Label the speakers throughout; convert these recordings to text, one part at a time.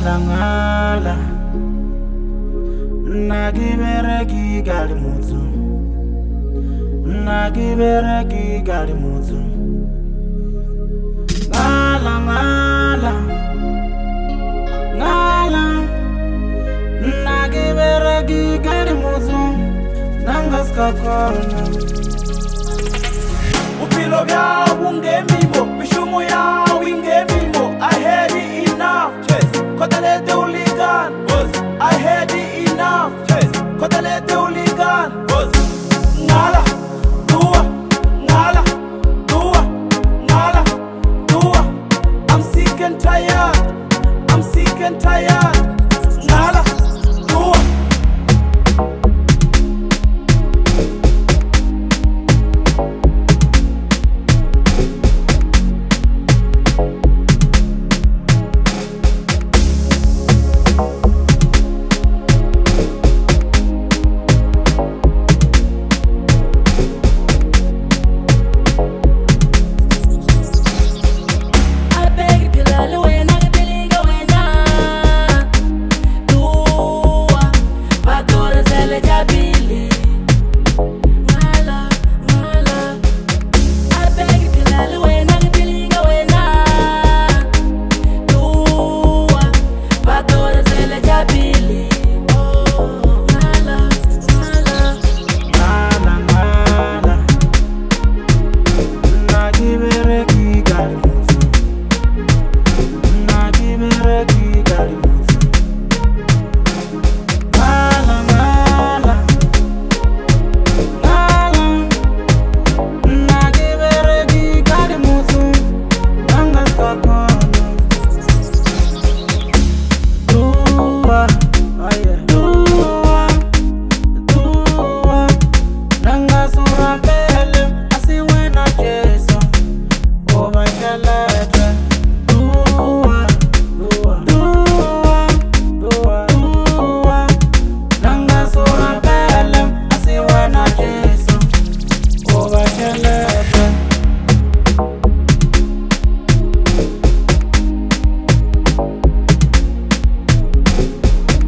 Speaker 1: ngala ngala nagibereki gali mutu nagibereki gali mutu ngala ngala ngala nagibereki gali mutu nangaskakona upilo bya ungemimo mishumo ya wingemimo I had it enough chase kotale de uligan boss I had it enough chase kotale de uligan boss ngala dua ngala dua ngala dua I'm sick and tired ngala dua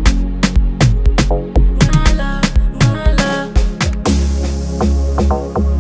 Speaker 2: Ngala